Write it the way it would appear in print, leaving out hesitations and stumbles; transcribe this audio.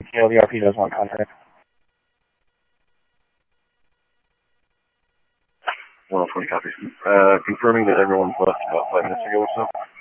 KLDRP does want contact. 140 copies. Confirming that everyone's left about 5 minutes ago or so.